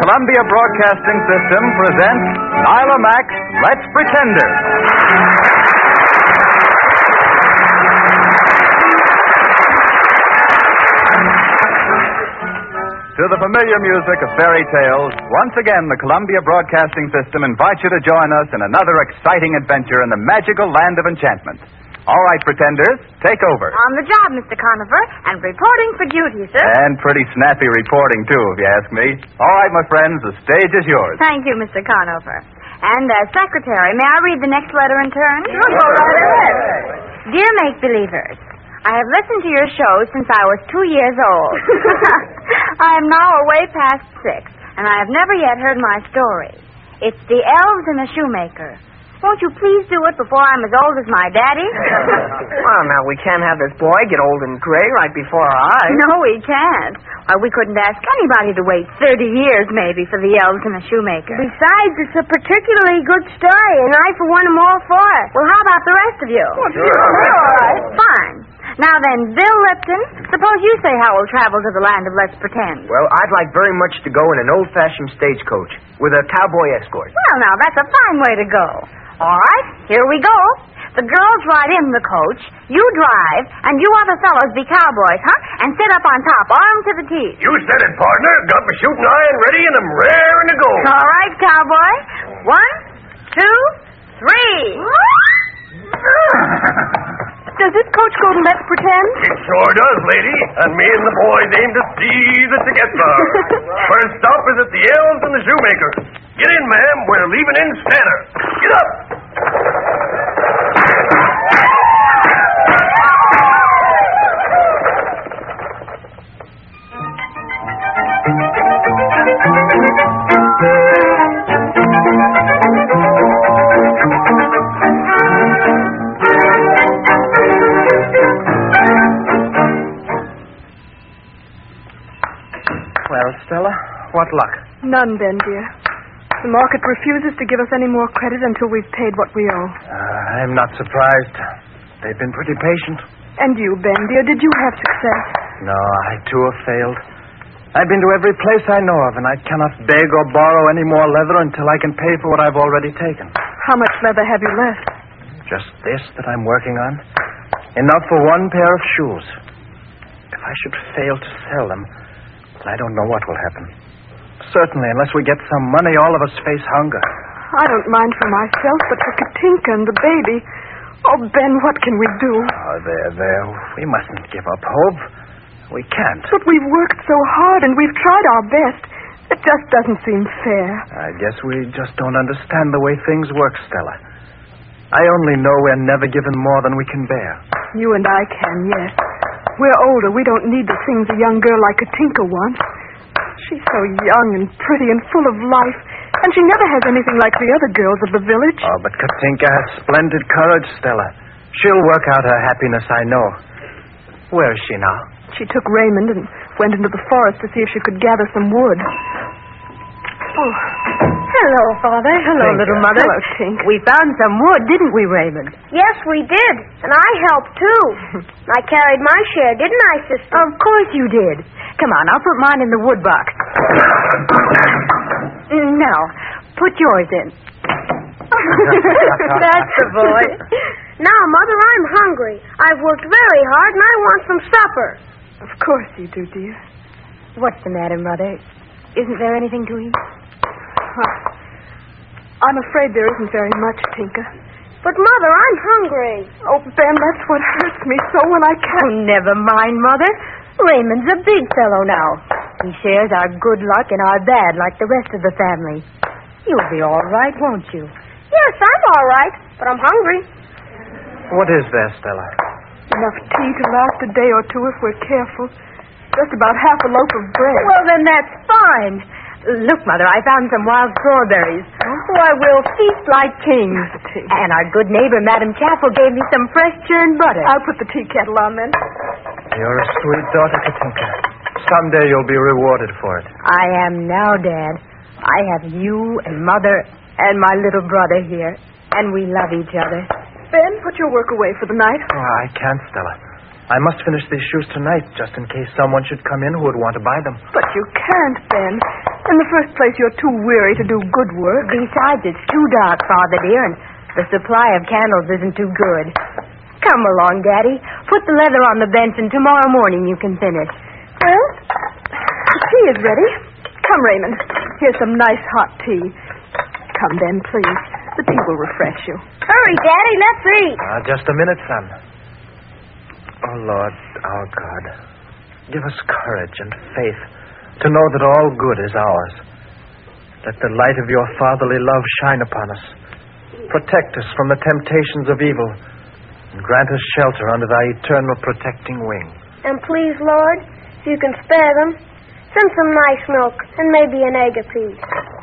Columbia Broadcasting System presents Nyla Max, Let's Pretenders. To the familiar music of fairy tales, once again the Columbia Broadcasting System invites you to join us in another exciting adventure in the magical land of enchantment. All right, pretenders, take over. On the job, Mr. Conover, and reporting for duty, sir. And pretty snappy reporting, too, if you ask me. All right, my friends, the stage is yours. Thank you, Mr. Conover. And as secretary, may I read the next letter in turn? Sure, go right ahead. Dear make-believers, I have listened to your show since I was 2 years old. I am now away past 6, and I have never yet heard my story. It's The Elves and the Shoemaker. Won't you please do it before I'm as old as my daddy? Well, now, we can't have this boy get old and gray right before our eyes. No, we can't. Why, we couldn't ask anybody to wait 30 years, maybe, for The Elves and the Shoemaker. Besides, it's a particularly good story, and I, for one, am all for it. Well, how about the rest of you? Sure. All right. Fine. Now then, Bill Lipton, suppose you say how we'll travel to the land of Let's Pretend. Well, I'd like very much to go in an old-fashioned stagecoach with a cowboy escort. Well, now, that's a fine way to go. All right, here we go. The girls ride in the coach, you drive, and you other fellows be cowboys, huh? And sit up on top, armed to the teeth. You said it, partner. Got my shooting iron ready and I'm raring to go. All right, cowboy. 1, 2, 3. Does this coach go to Let's Pretend? It sure does, lady. And me and the boys aim to see that you get there. First stop is at the Elves and the Shoemaker. Get in, ma'am. We're leaving in Stanner. Get up. Well, Stella, what luck? None, Ben, dear. The market refuses to give us any more credit until we've paid what we owe. I'm not surprised. They've been pretty patient. And you, Ben, dear, did you have success? No, I too have failed. I've been to every place I know of, and I cannot beg or borrow any more leather until I can pay for what I've already taken. How much leather have you left? Just this that I'm working on. Enough for one pair of shoes. If I should fail to sell them, I don't know what will happen. Certainly, unless we get some money, all of us face hunger. I don't mind for myself, but for Katinka and the baby. Oh, Ben, what can we do? Oh, there. We mustn't give up hope. We can't. But we've worked so hard, and we've tried our best. It just doesn't seem fair. I guess we just don't understand the way things work, Stella. I only know we're never given more than we can bear. You and I can, yes. We're older. We don't need the things a young girl like Katinka wants. She's so young and pretty and full of life, and she never has anything like the other girls of the village. Oh, but Katinka has splendid courage, Stella. She'll work out her happiness, I know. Where is she now? She took Raymond and went into the forest to see if she could gather some wood. Oh, hello, Father. Hello, Tink. little mother. Hello, Tink. We found some wood, didn't we, Raymond? Yes, we did. And I helped, too. I carried my share, didn't I, sister? Of course you did. Come on, I'll put mine in the wood box. Now, put yours in. That's the boy. Now, Mother, I'm hungry. I've worked very hard, and I want some supper. Of course you do, dear. What's the matter, Mother? Isn't there anything to eat? I'm afraid there isn't very much, Tinka. But, Mother, I'm hungry. Oh, Ben, that's what hurts me so when I can't... Oh, never mind, Mother. Raymond's a big fellow now. He shares our good luck and our bad like the rest of the family. You'll be all right, won't you? Yes, I'm all right, but I'm hungry. What is there, Stella? Enough tea to last a day or two if we're careful. Just about half a loaf of bread. Well, then that's fine. Look, Mother, I found some wild strawberries. Why, we'll feast like kings. And our good neighbor, Madam Chaffel, gave me some fresh churned butter. I'll put the tea kettle on then. You're a sweet daughter, Katinka. Someday you'll be rewarded for it. I am now, Dad. I have you and Mother and my little brother here, and we love each other. Ben, put your work away for the night. Oh, I can't, Stella. I must finish these shoes tonight, just in case someone should come in who would want to buy them. But you can't, Ben. In the first place, you're too weary to do good work. Besides, it's too dark, Father dear, and the supply of candles isn't too good. Come along, Daddy. Put the leather on the bench, and tomorrow morning you can finish. Well, the tea is ready. Come, Raymond. Here's some nice hot tea. Come, Ben, please. The tea will refresh you. Hurry, Daddy. Let's eat. Just a minute, son. Oh, Lord, our God, give us courage and faith to know that all good is ours. Let the light of your fatherly love shine upon us. Protect us from the temptations of evil and grant us shelter under thy eternal protecting wing. And please, Lord, if you can spare them, send some nice milk and maybe an egg apiece.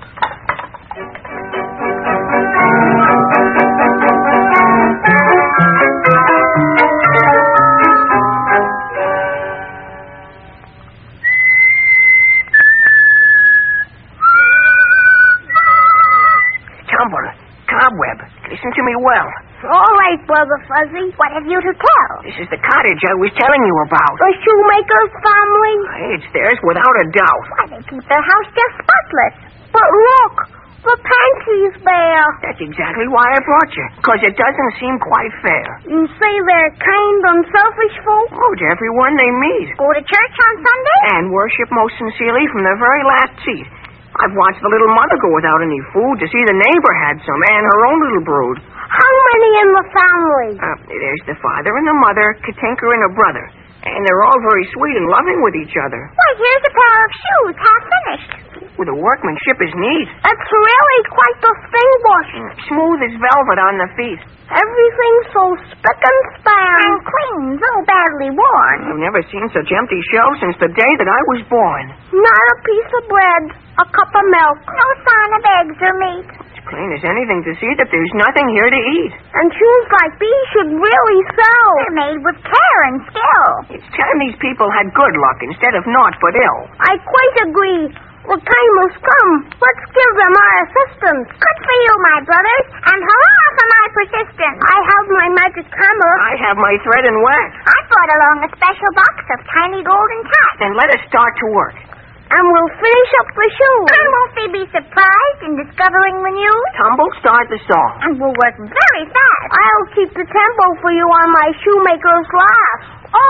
Cobweb, listen to me well. All right, Brother Fuzzy. What have you to tell? This is the cottage I was telling you about. The shoemaker's family? It's theirs without a doubt. Why, they keep their house just spotless. But look, the pantry's bare. That's exactly why I brought you, because it doesn't seem quite fair. You say they're kind, unselfish folk? Oh, to everyone they meet. Go to church on Sunday? And worship most sincerely from their very last seat. I've watched the little mother go without any food to see the neighbor had some and her own little brood. How many in the family? There's the father and the mother, Katinka and her brother. And they're all very sweet and loving with each other. Why, here's a pair of shoes, half finished. Well, the workmanship is neat. It's really quite distinguished. Smooth as velvet on the feet. Everything's so spick and span. And clean, though badly worn. I've never seen such empty shelves since the day that I was born. Not a piece of bread, a cup of milk, no sign of eggs or meat. It's plain as anything to see that there's nothing here to eat. And shoes like these should really sell. They're made with care and skill. It's time these people had good luck instead of naught but ill. I quite agree. The time has come. Let's give them our assistance. Good for you, my brothers, and hurrah for my persistence. I have my magic hammer. I have my thread and wax. I brought along a special box of tiny golden tacks. Then let us start to work. And we'll finish up the shoes. And won't they be surprised in discovering the news? Tumble, start the song. And we'll work very fast. I'll keep the tempo for you on my shoemaker's laugh.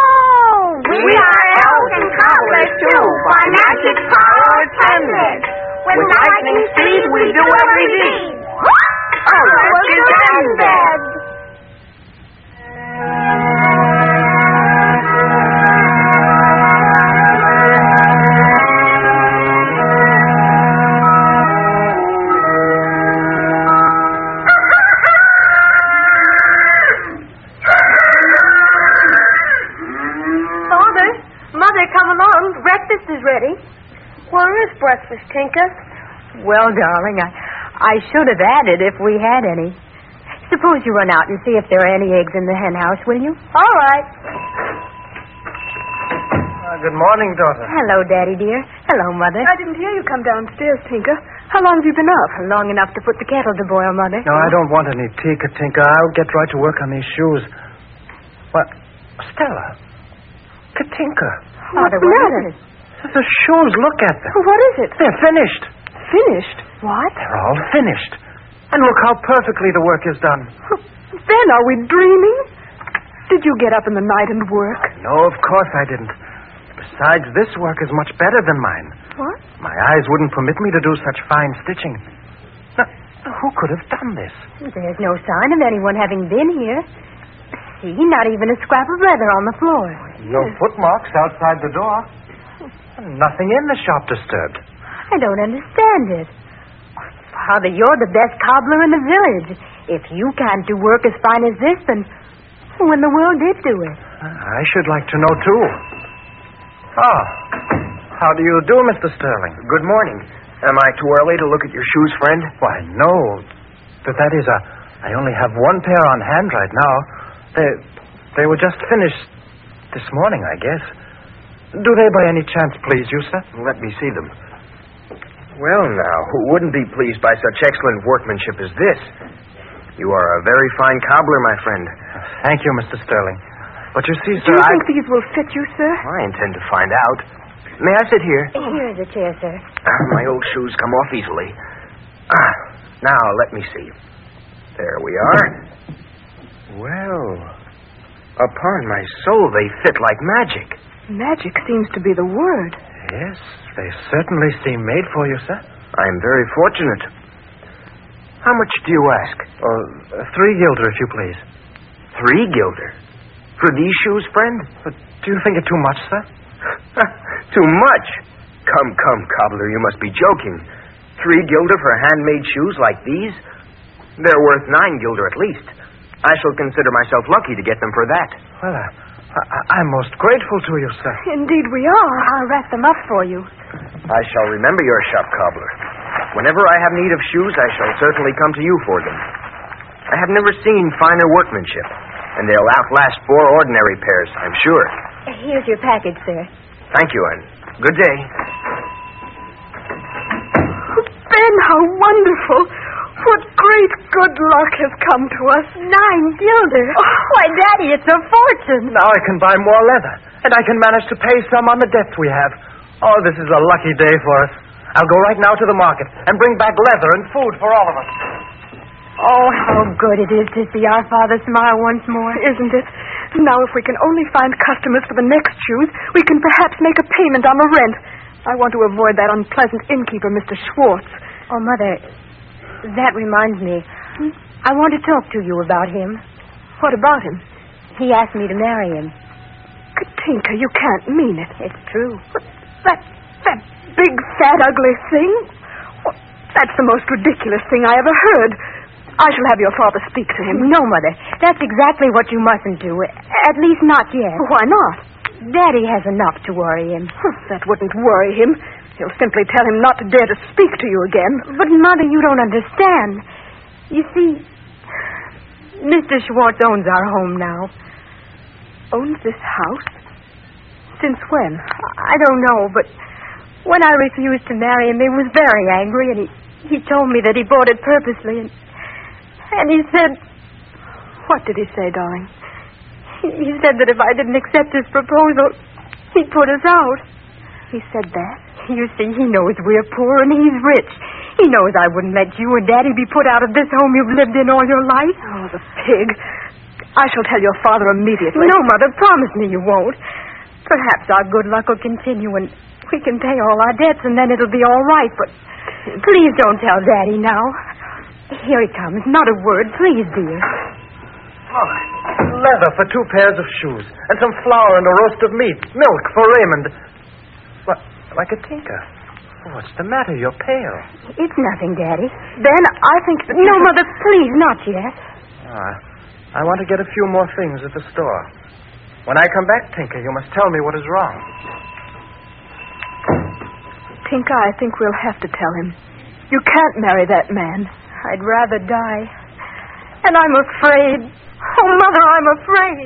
Oh, we are elves and cobblers too, by magic power attended. With lightning speed we do every deed. Oh, let's get ended. Breakfast is ready. Where is breakfast, Tinka? Well, darling, I should have added if we had any. Suppose you run out and see if there are any eggs in the hen house, will you? All right. Good morning, daughter. Hello, Daddy, dear. Hello, Mother. I didn't hear you come downstairs, Tinka. How long have you been up? Long enough to put the kettle to boil, Mother. No, I don't want any tea, Katinka. I'll get right to work on these shoes. What? Stella. Katinka. Mother, what is it? The shoes, look at them. What is it? They're finished. Finished? What? They're all finished. And look how perfectly the work is done. Ben, are we dreaming? Did you get up in the night and work? No, of course I didn't. Besides, this work is much better than mine. What? My eyes wouldn't permit me to do such fine stitching. Now, who could have done this? There's no sign of anyone having been here. See, not even a scrap of leather on the floor. No footmarks outside the door. Nothing in the shop disturbed. I don't understand it. Father, you're the best cobbler in the village. If you can't do work as fine as this, then who in the world did do it? I should like to know, too. Ah, how do you do, Mr. Sterling? Good morning. Am I too early to look at your shoes, friend? Why, no. But that is, I only have one pair on hand right now. They were just finished this morning, I guess. Do they by any chance please you, sir? Let me see them. Well, now, who wouldn't be pleased by such excellent workmanship as this? You are a very fine cobbler, my friend. Thank you, Mr. Sterling. But you see, Do sir, you think these will fit you, sir? I intend to find out. May I sit here? Here's a chair, sir. My old shoes come off easily. Now, let me see. There we are. Well, upon my soul, they fit like magic. Magic seems to be the word. Yes, they certainly seem made for you, sir. I'm very fortunate. How much do you ask? 3 guilder, if you please. 3 guilder? For these shoes, friend? But do you think it too much, sir? Too much? Come, cobbler, you must be joking. 3 guilder for handmade shoes like these? They're worth 9 guilder at least. I shall consider myself lucky to get them for that. Well, I'm most grateful to you, sir. Indeed we are. I'll wrap them up for you. I shall remember your shop, cobbler. Whenever I have need of shoes, I shall certainly come to you for them. I have never seen finer workmanship, and they'll outlast 4 ordinary pairs, I'm sure. Here's your package, sir. Thank you, and good day. Ben, how wonderful. What great good luck has come to us. 9 guilder. Why, Daddy, it's a fortune. Now I can buy more leather, and I can manage to pay some on the debts we have. Oh, this is a lucky day for us. I'll go right now to the market and bring back leather and food for all of us. Oh, how good it is to see our father smile once more. Isn't it? Now, if we can only find customers for the next shoes, we can perhaps make a payment on the rent. I want to avoid that unpleasant innkeeper, Mr. Schwartz. Oh, Mother, that reminds me. I want to talk to you about him. What about him? He asked me to marry him. Katinka, you can't mean it. It's true. That big, fat, ugly thing? Well, that's the most ridiculous thing I ever heard. I shall have your father speak to him. No, Mother. That's exactly what you mustn't do. At least not yet. Why not? Daddy has enough to worry him. That wouldn't worry him. He'll simply tell him not to dare to speak to you again. But, Mother, you don't understand. You see, Mr. Schwartz owns our home now. Owns this house? Since when? I don't know, but when I refused to marry him, he was very angry, and he told me that he bought it purposely, and he said... What did he say, darling? He said that if I didn't accept his proposal, he'd put us out. He said that? You see, he knows we're poor and he's rich. He knows I wouldn't let you and Daddy be put out of this home you've lived in all your life. Oh, the pig. I shall tell your father immediately. No, Mother, promise me you won't. Perhaps our good luck will continue and we can pay all our debts and then it'll be all right, but please don't tell Daddy now. Here he comes. Not a word, please, dear. Oh, leather for 2 pairs of shoes, and some flour and a roast of meat, milk for Raymond. What, like a tinker? What's the matter? You're pale. It's nothing, Daddy. Then I think that... No, Mother, please, not yet. I want to get a few more things at the store. When I come back, Tinker, you must tell me what is wrong. Tinker, I think we'll have to tell him. You can't marry that man. I'd rather die. And I'm afraid. Oh, Mother, I'm afraid.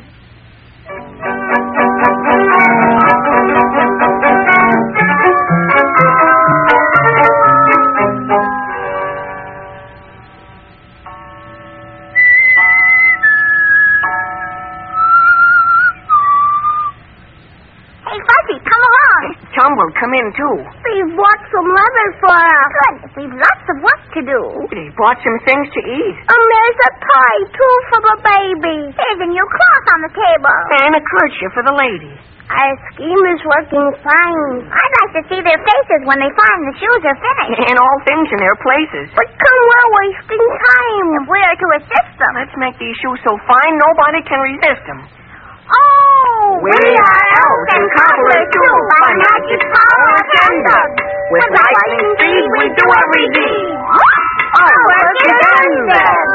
Hey, Fuzzy, come along. Tumble, come in, too. We've bought some leather for us. Good. We've lots of work to do. They bought some things to eat. There's a toy, too, for the baby. There's a new cloth on the table. And a kerchief for the lady. Our scheme is working fine. I'd like to see their faces when they find the shoes are finished. And all things in their places. But come, we're wasting time. If we are to assist them. Let's make these shoes so fine nobody can resist them. Oh! We are elves and cobblers, too, by magic power attended. With lightning speed we do every deed. Our work is ended.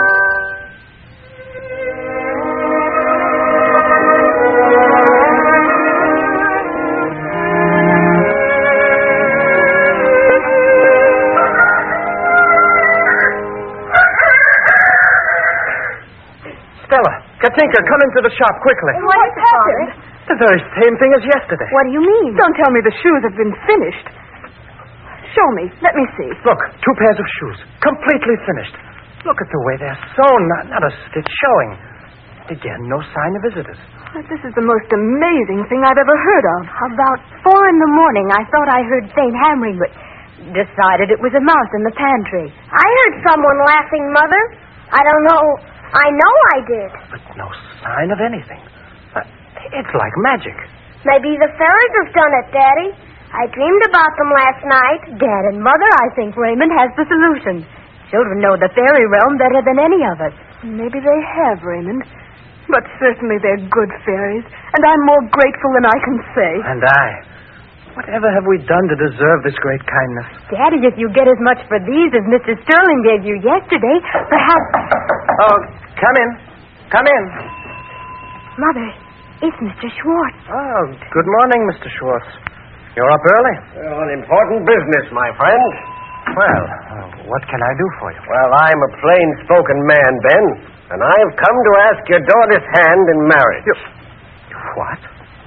Stella, Katinka, come into the shop quickly. What happened? The very same thing as yesterday. What do you mean? Don't tell me the shoes have been finished. Show me. Let me see. Look, 2 pairs of shoes, completely finished. Look at the way they're sewn, not a stitch showing. Again, no sign of visitors. This is the most amazing thing I've ever heard of. About 4 a.m, I thought I heard faint hammering, but decided it was a mouse in the pantry. I heard someone laughing, Mother. I don't know. I know I did. But no sign of anything. It's like magic. Maybe the fairies have done it, Daddy. I dreamed about them last night. Dad and Mother, I think Raymond has the solution. Children know the fairy realm better than any of us. Maybe they have, Raymond. But certainly they're good fairies, and I'm more grateful than I can say. And I. Whatever have we done to deserve this great kindness? Daddy, if you get as much for these as Mr. Sterling gave you yesterday, perhaps... Oh, come in. Come in. Mother, it's Mr. Schwartz. Oh, good morning, Mr. Schwartz. You're up early? Well, important business, my friend. Well, what can I do for you? Well, I'm a plain-spoken man, Ben, and I've come to ask your daughter's hand in marriage. What?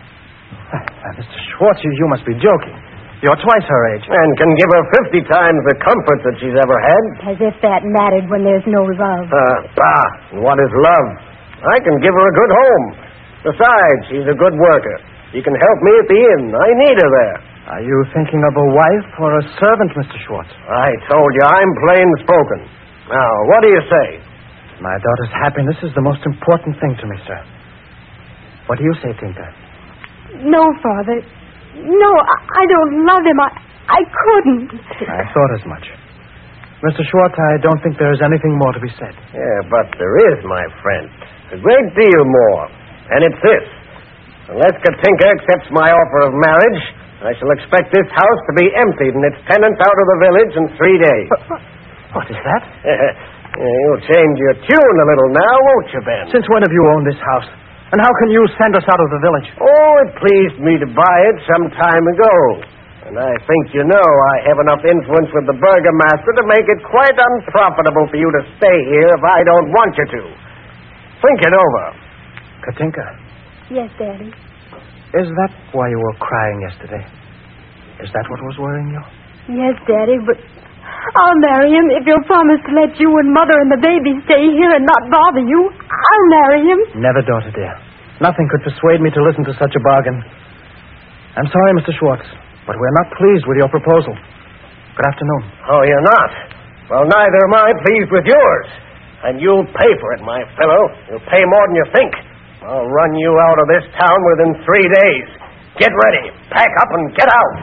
Mr. Schwartz, you must be joking. You're twice her age. And can give her 50 times the comfort that she's ever had. As if that mattered when there's no love. Bah, what is love? I can give her a good home. Besides, she's a good worker. She can help me at the inn. I need her there. Are you thinking of a wife or a servant, Mr. Schwartz? I told you, I'm plain-spoken. Now, what do you say? My daughter's happiness is the most important thing to me, sir. What do you say, Tinker? No, Father. No, I don't love him. I couldn't. I thought as much. Mr. Schwartz, I don't think there is anything more to be said. Yeah, but there is, my friend. A great deal more. And it's this. Unless Katinka accepts my offer of marriage, I shall expect this house to be emptied and its tenants out of the village in 3 days. What is that? You'll change your tune a little now, won't you, Ben? Since when have you owned this house? And how can you send us out of the village? Oh, it pleased me to buy it some time ago. And I think you know I have enough influence with the burgomaster to make it quite unprofitable for you to stay here if I don't want you to. Think it over. Katinka. Yes, Daddy. Is that why you were crying yesterday? Is that what was worrying you? Yes, Daddy, but I'll marry him if you'll promise to let you and Mother and the baby stay here and not bother you. I'll marry him. Never, daughter dear. Nothing could persuade me to listen to such a bargain. I'm sorry, Mr. Schwartz, but we're not pleased with your proposal. Good afternoon. Oh, you're not? Well, neither am I pleased with yours. And you'll pay for it, my fellow. You'll pay more than you think. I'll run you out of this town within 3 days. Get ready. Pack up and get out.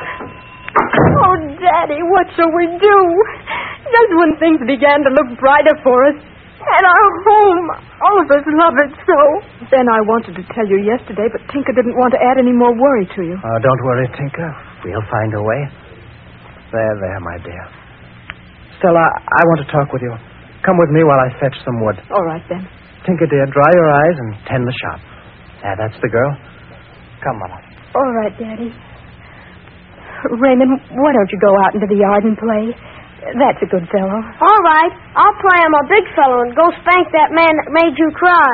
Oh, Daddy, what shall we do? Just when things began to look brighter for us. And our home. All of us love it so. Ben, I wanted to tell you yesterday, but Tinker didn't want to add any more worry to you. Oh, don't worry, Tinker. We'll find a way. There, my dear. Stella, I want to talk with you. Come with me while I fetch some wood. All right, Ben. Tinker, dear, dry your eyes and tend the shop. That's the girl. Come, Mama. All right, Daddy. Raymond, why don't you go out into the yard and play? That's a good fellow. All right. I'll play I'm a big fellow and go spank that man that made you cry.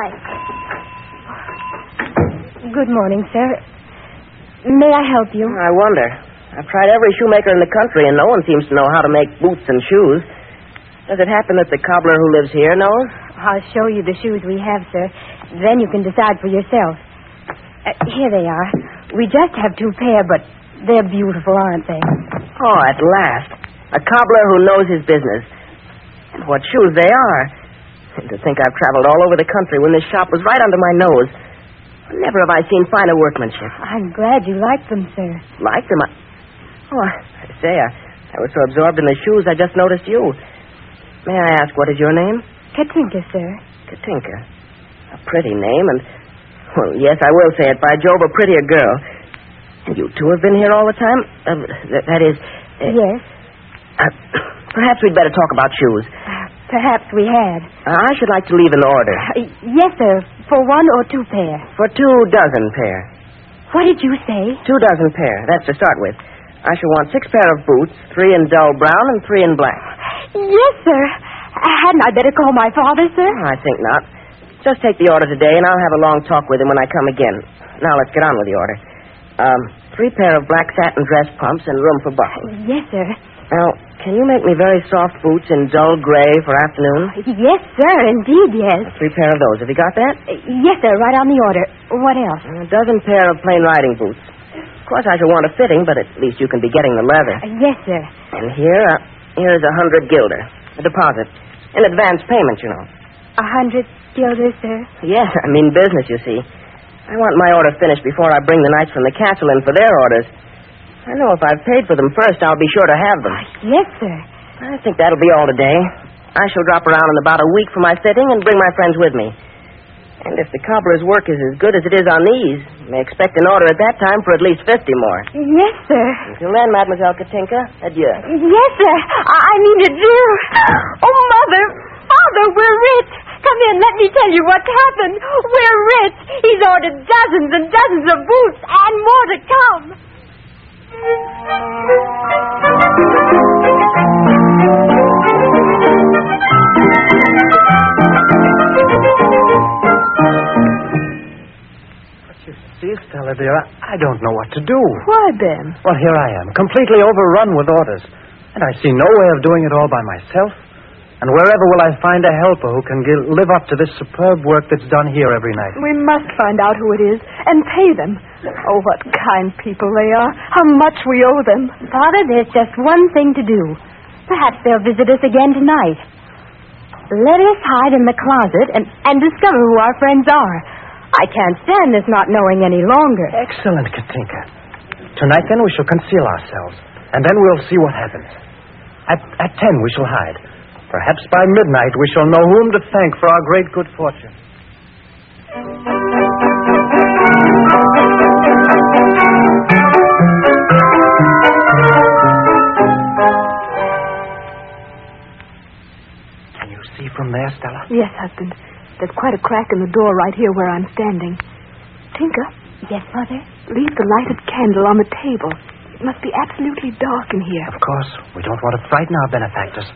Good morning, sir. May I help you? I wonder. I've tried every shoemaker in the country, and no one seems to know how to make boots and shoes. Does it happen that the cobbler who lives here knows? I'll show you the shoes we have, sir. Then you can decide for yourself. Here they are. We just have 2 pair, but they're beautiful, aren't they? Oh, at last. A cobbler who knows his business. And what shoes they are. And to think I've traveled all over the country when this shop was right under my nose. Never have I seen finer workmanship. I'm glad you like them, sir. Like them? I say, I was so absorbed in the shoes I just noticed you. May I ask, what is your name? Katinka, sir. Katinka. A pretty name, and... Well, yes, I will say it. By Jove, a prettier girl. And you two have been here all the time? That is... Yes. Perhaps we'd better talk about shoes. Perhaps we had. I should like to leave an order. Yes, sir. For 1 or 2 pair? For 2 dozen pair. What did you say? 2 dozen pair. That's to start with. I shall want 6 pair of boots, 3 in dull brown and 3 in black. Yes, sir. Hadn't I better call my father, sir? I think not. Just take the order today, and I'll have a long talk with him when I come again. Now, let's get on with the order. 3 pair of black satin dress pumps and room for buckles. Yes, sir. Now, Can you make me very soft boots in dull gray for afternoon? Yes, sir, indeed, yes. 3 pair of those. Have you got that? Yes, sir, right on the order. What else? A dozen pair of plain riding boots. Of course, I shall want a fitting, but at least you can be getting the leather. Yes, sir. And here's 100 guilder. A deposit. In advance payment, you know. 100 guilders, sir? Yes, I mean business, you see. I want my order finished before I bring the knights from the castle in for their orders. I know if I've paid for them first, I'll be sure to have them. Yes, sir. I think that'll be all today. I shall drop around in about a week for my fitting and bring my friends with me. And if the cobbler's work is as good as it is on these, you may expect an order at that time for at least 50 more. Yes, sir. Until then, Mademoiselle Katinka, adieu. Yes, sir. I mean adieu. Oh, Mother. Father, we're rich. Come in, let me tell you what's happened. We're rich. He's ordered dozens and dozens of boots and more to come. But you see, Stella, dear, I don't know what to do. Why, Ben? Well, here I am, completely overrun with orders. And I see no way of doing it all by myself. And wherever will I find a helper who can live up to this superb work that's done here every night? We must find out who it is and pay them. Oh, what kind people they are. How much we owe them. Father, there's just one thing to do. Perhaps they'll visit us again tonight. Let us hide in the closet and discover who our friends are. I can't stand this not knowing any longer. Excellent, Katinka. Tonight, then, we shall conceal ourselves. And then we'll see what happens. At 10, we shall hide. Perhaps by midnight we shall know whom to thank for our great good fortune. Can you see from there, Stella? Yes, husband. There's quite a crack in the door right here where I'm standing. Tinka? Yes, Mother? Leave the lighted candle on the table. It must be absolutely dark in here. Of course. We don't want to frighten our benefactors.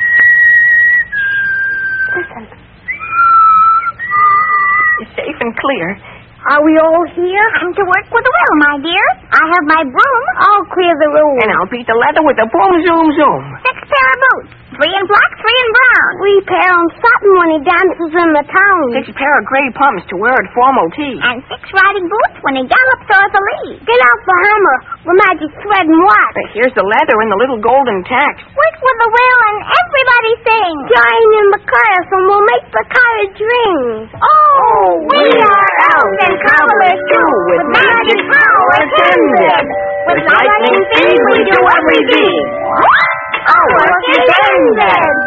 Listen. It's safe and clear. Are we all here? I'm to work with a will, my dear. I have my broom. I'll clear the room. And I'll beat the leather with a boom, zoom, zoom. 6 pair of boots. 3 in black, 3 in brown. 3 pair on satin when he dances in the town. 6 pair of gray pumps to wear at formal tea. And 6 riding boots when he gallops o'er the lea. Get out the hammer, the magic thread and wax. But here's the leather and the little golden tacks. Work with the will and everybody sing. Join in the chorus and we'll make the carriage ring. Oh, we are elves and cobblers too, with magic power attended. With lightning speed we do every deed. Our work is ended.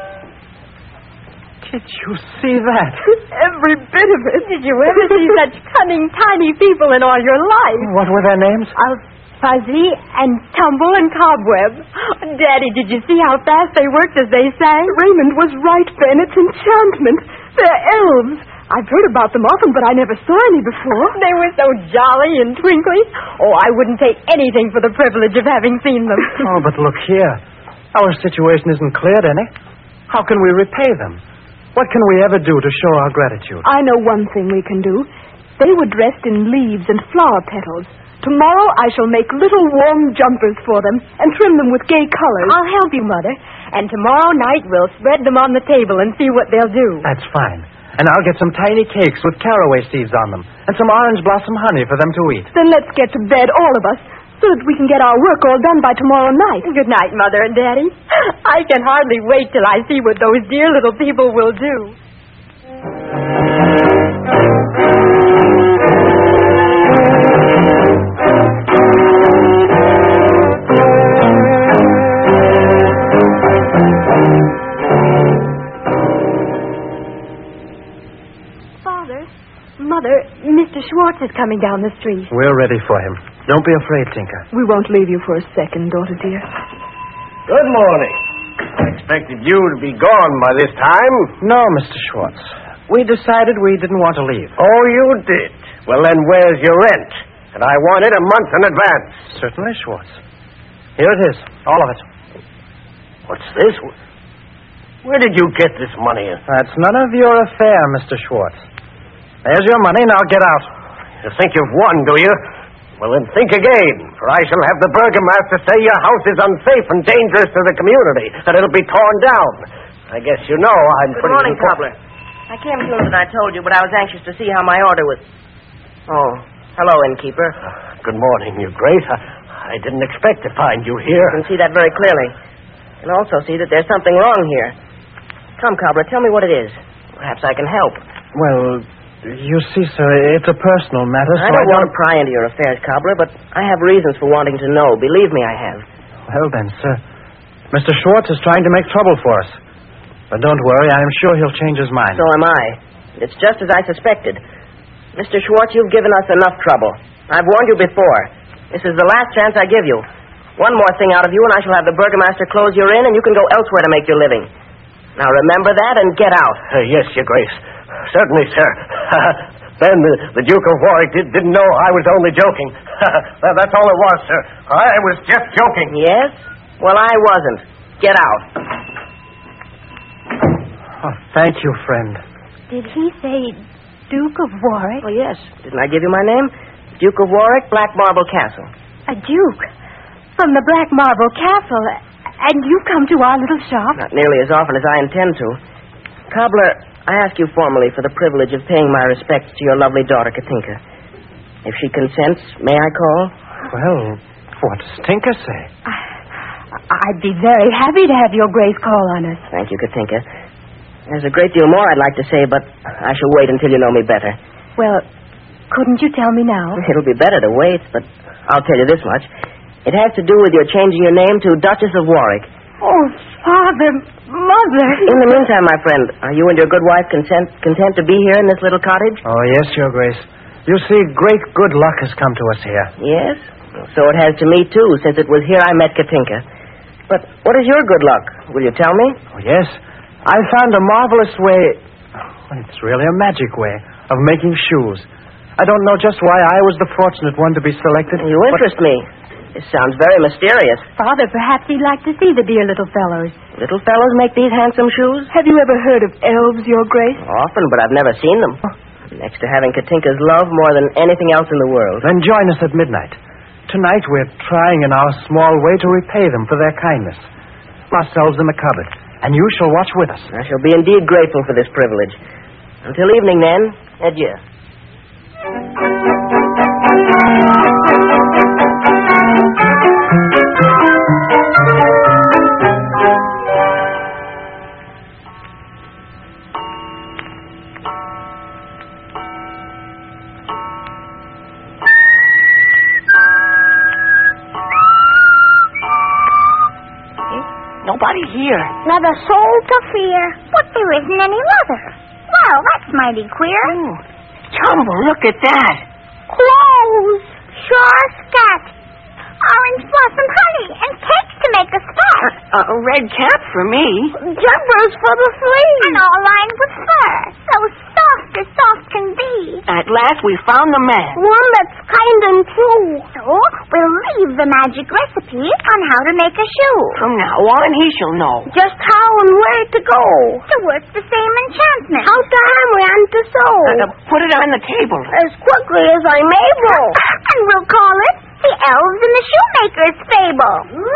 Did you see that? Every bit of it. Did you ever see such cunning, tiny people in all your life? What were their names? Fuzzy and Tumble and Cobweb. Daddy, did you see how fast they worked as they sang? Raymond was right, Ben. It's enchantment. They're elves. I've heard about them often, but I never saw any before. They were so jolly and twinkly. Oh, I wouldn't take anything for the privilege of having seen them. Oh, but look here. Our situation isn't cleared any. How can we repay them? What can we ever do to show our gratitude? I know one thing we can do. They were dressed in leaves and flower petals. Tomorrow I shall make little warm jumpers for them and trim them with gay colors. I'll help you, Mother. And tomorrow night we'll spread them on the table and see what they'll do. That's fine. And I'll get some tiny cakes with caraway seeds on them and some orange blossom honey for them to eat. Then let's get to bed, all of us, so that we can get our work all done by tomorrow night. Good night, Mother and Daddy. I can hardly wait till I see what those dear little people will do. Mother, Mr. Schwartz is coming down the street. We're ready for him. Don't be afraid, Tinka. We won't leave you for a second, daughter dear. Good morning. I expected you to be gone by this time. No, Mr. Schwartz. We decided we didn't want to leave. Oh, you did? Well, then where's your rent? And I want it a month in advance. Certainly, Schwartz. Here it is, all of it. What's this? Where did you get this money? That's none of your affair, Mr. Schwartz. There's your money. Now get out. You think you've won, do you? Well, then think again, for I shall have the burgomaster say your house is unsafe and dangerous to the community, and it'll be torn down. I guess you know I'm Good morning, Cobbler. I came to you as I told you, but I was anxious to see how my order was. Oh, hello, innkeeper. Good morning, Your Grace. I didn't expect to find you here. I can see that very clearly. And also see that there's something wrong here. Come, Cobbler, tell me what it is. Perhaps I can help. Well, you see, sir, it's a personal matter, so I don't want to pry into your affairs, Cobbler, but I have reasons for wanting to know. Believe me, I have. Well, then, sir, Mr. Schwartz is trying to make trouble for us. But don't worry, I am sure he'll change his mind. So am I. It's just as I suspected. Mr. Schwartz, you've given us enough trouble. I've warned you before. This is the last chance I give you. One more thing out of you, and I shall have the burgomaster close your inn, and you can go elsewhere to make your living. Now, remember that and get out. Yes, Your Grace. Certainly, sir. Ben, the Duke of Warwick, didn't know I was only joking. That's all it was, sir. I was just joking. Yes? Well, I wasn't. Get out. Oh, thank you, friend. Did he say Duke of Warwick? Oh, yes. Didn't I give you my name? Duke of Warwick, Black Marble Castle. A duke? From the Black Marble Castle? And you come to our little shop? Not nearly as often as I intend to. Cobbler, I ask you formally for the privilege of paying my respects to your lovely daughter, Katinka. If she consents, may I call? Well, what does Tinka say? I'd be very happy to have your Grace call on us. Thank you, Katinka. There's a great deal more I'd like to say, but I shall wait until you know me better. Well, couldn't you tell me now? It'll be better to wait, but I'll tell you this much. It has to do with your changing your name to Duchess of Warwick. Oh, Father, Mother. In the meantime, my friend, are you and your good wife content to be here in this little cottage? Oh, yes, Your Grace. You see, great good luck has come to us here. Yes? So it has to me, too, since it was here I met Katinka. But what is your good luck? Will you tell me? Oh, yes. I found a marvelous way... It's really a magic way of making shoes. I don't know just why I was the fortunate one to be selected. You interest me. This sounds very mysterious. Father, perhaps he'd like to see the dear little fellows. Little fellows make these handsome shoes? Have you ever heard of elves, Your Grace? Often, but I've never seen them. Next to having Katinka's love more than anything else in the world. Then join us at midnight. Tonight we're trying in our small way to repay them for their kindness. Ourselves in the cupboard, and you shall watch with us. I shall be indeed grateful for this privilege. Until evening, then, adieu. Nobody here. Not a soul to fear. But there isn't any leather. Well, that's mighty queer. Jumbo, look at that. Clothes. Sure scat. Orange blossom honey and cakes to make us fat. A red cap for me. Jumpers for the flea. And all lined with fur. So soft as soft can be. At last we found the man. One that's kind and true. So we'll leave the magic recipe on how to make a shoe. From now on, he shall know. Just how and where to go. To work the same enchantment. How to hammer and to sew. Put it on the table. As quickly as I'm able. And we'll call it The Elves and the Shoemaker's Fable.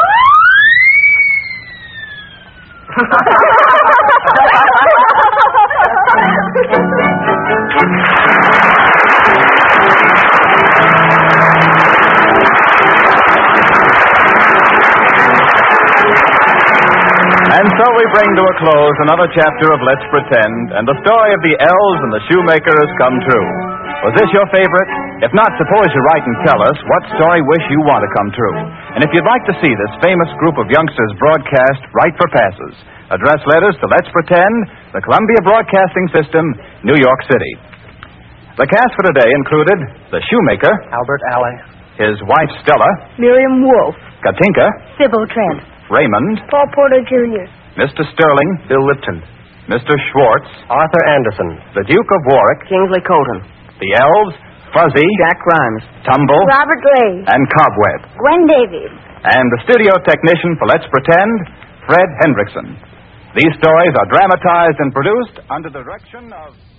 And so we bring to a close another chapter of Let's Pretend, and the story of the elves and the shoemakers come true. Was this your favorite? If not, suppose you write and tell us what story wish you want to come true. And if you'd like to see this famous group of youngsters broadcast, write for passes. Address letters to Let's Pretend, the Columbia Broadcasting System, New York City. The cast for today included the shoemaker, Albert Alley. his wife Stella, Miriam Wolfe. Katinka, Sybil Trent. Raymond, Paul Porter Jr. Mr. Sterling, Bill Lipton. Mr. Schwartz, Arthur Anderson. the Duke of Warwick, Kingsley Colton. the elves, Fuzzy, Jack Grimes. Tumble, Robert Lay. and Cobweb. Gwen Davies. And the studio technician for Let's Pretend, Fred Hendrickson. These stories are dramatized and produced under the direction of...